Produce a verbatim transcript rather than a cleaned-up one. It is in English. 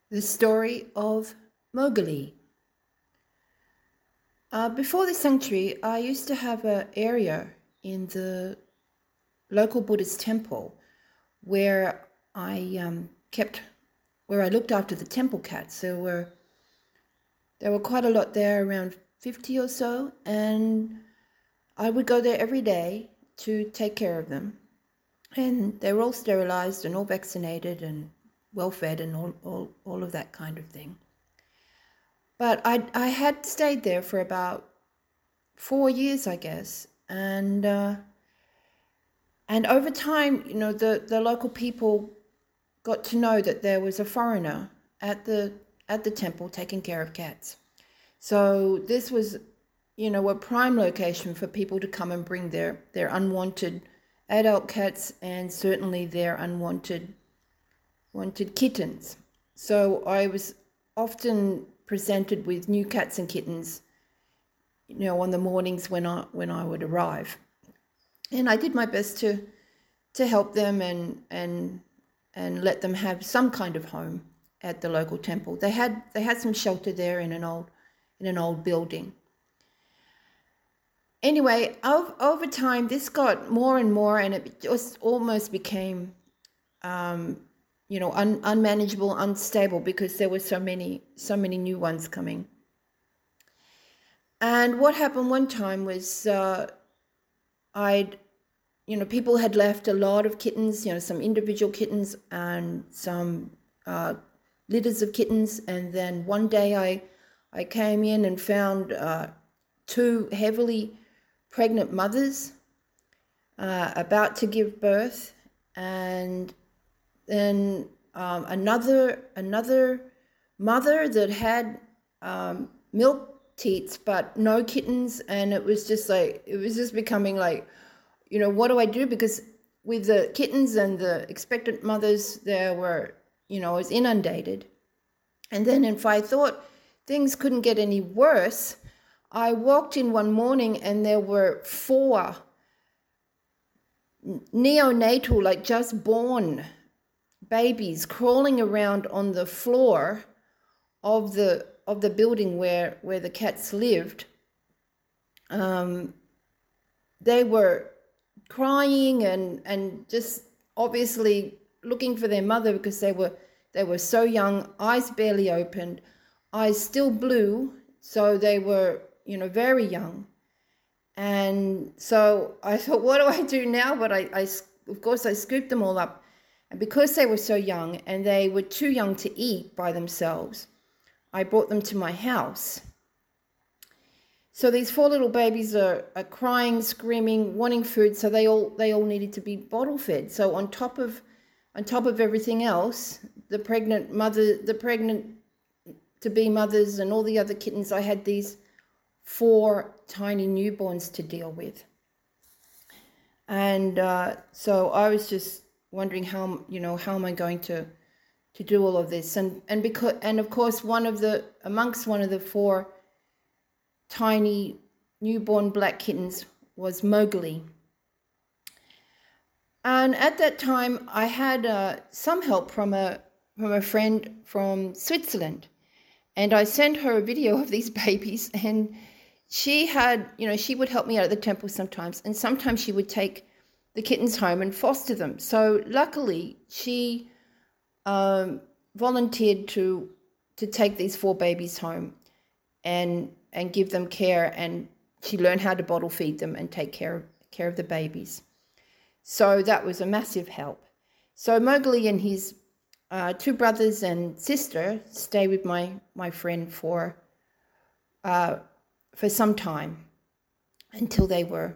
The story of Mowgli. Uh, before the sanctuary, I used to have an area in the local Buddhist temple where I um, kept, where I looked after the temple cats. There were there were quite a lot there, around fifty or so, and I would go there every day to take care of them. And they were all sterilized and all vaccinated and well fed and all, all, all of that kind of thing. But I I had stayed there for about four years, I guess, and uh, and over time, you know, the, the local people got to know that there was a foreigner at the at the temple taking care of cats. So this was, you know, a prime location for people to come and bring their their unwanted adult cats and certainly their unwanted wanted kittens. So I was often presented with new cats and kittens, you know, on the mornings when I when I would arrive, and I did my best to to help them and and and let them have some kind of home at the local temple. They had they had some shelter there in an old in an old building. Anyway, over, over time, this got more and more, and it just almost became, um, you know, un, unmanageable, unstable, because there were so many, so many new ones coming. And what happened one time was, uh, I'd, you know, people had left a lot of kittens, you know, some individual kittens and some uh, litters of kittens. And then one day I, I came in and found uh, two heavily pregnant mothers uh, about to give birth, and then um, another another mother that had um, milk teats but no kittens, and it was just like it was just becoming like, you know, what do I do? Because with the kittens and the expectant mothers, there were, you know, I was inundated. And then if I thought things couldn't get any worse, I walked in one morning and there were four neonatal, like just born babies crawling around on the floor of the of the building where, where the cats lived. Um, they were crying and, and just obviously looking for their mother because they were they were so young, eyes barely opened, eyes still blue, so they were, you know, very young. And so I thought, what do I do now? But I, I, of course, I scooped them all up. And because they were so young and they were too young to eat by themselves, I brought them to my house. So these four little babies are, are crying, screaming, wanting food. So they all they all needed to be bottle fed. So on top of on top of everything else, the pregnant mother, the pregnant to be mothers and all the other kittens, I had these four tiny newborns to deal with. And uh, so I was just wondering how, you know, how am I going to to do all of this? And and because and of course one of the amongst one of the four tiny newborn black kittens was Mowgli. And at that time I had uh, some help from a from a friend from Switzerland. And I sent her a video of these babies, and she had, you know, she would help me out at the temple sometimes, and sometimes she would take the kittens home and foster them. So luckily, she um, volunteered to to take these four babies home and and give them care, and she learned how to bottle feed them and take care of, care of the babies. So that was a massive help. So Mowgli and his Uh, two brothers and sister stay with my, my friend for uh, for some time until they were